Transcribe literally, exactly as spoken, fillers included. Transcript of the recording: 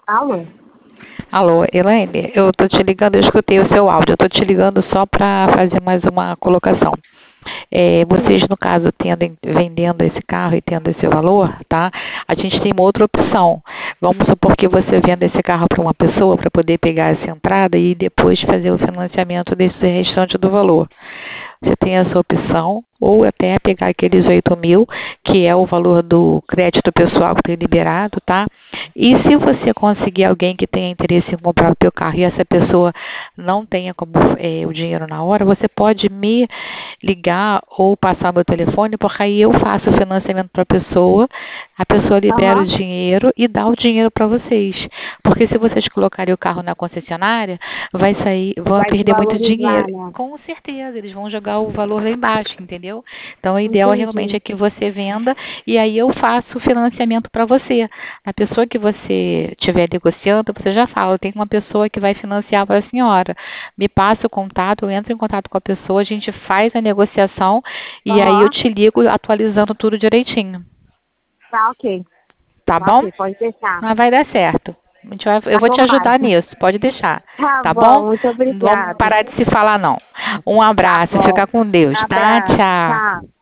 Alô? Alô, Elaine, eu tô te ligando, eu escutei o seu áudio, eu tô te ligando só para fazer mais uma colocação. É, vocês, no caso, tendo, vendendo esse carro e tendo esse valor, tá? A gente tem uma outra opção. Vamos supor que você venda esse carro para uma pessoa para poder pegar essa entrada e depois fazer o financiamento desse restante do valor. Você tem essa opção, ou até pegar aqueles oito mil, que é o valor do crédito pessoal que tem liberado, tá? E se você conseguir alguém que tenha interesse em comprar o teu carro e essa pessoa não tenha como é, o dinheiro na hora, você pode me ligar ou passar meu telefone, porque aí eu faço o financiamento para a pessoa, a pessoa libera o Aham. dinheiro e dá o dinheiro para vocês. Porque se vocês colocarem o carro na concessionária, vai sair, vão Vai perder muito desvalorizar, dinheiro. né? Com certeza, eles vão jogar o valor lá embaixo, entendeu? Então, o ideal realmente Entendi. é que você venda e aí eu faço o financiamento para você. A pessoa que você estiver negociando, você já fala, tem uma pessoa que vai financiar para a senhora. Me passa o contato, eu entro em contato com a pessoa, a gente faz a negociação e aí eu Aham. te ligo atualizando tudo direitinho. Tá ok. Tá Tá bom? ok, pode deixar. Mas vai dar certo. A gente vai, eu Tá vou te combinado. ajudar nisso, pode deixar. Tá Tá bom? bom, muito Não vamos obrigada. parar de se falar, não. Um Tá abraço, bom. fica com Deus, tá? Abraço. Tchau. Tchau.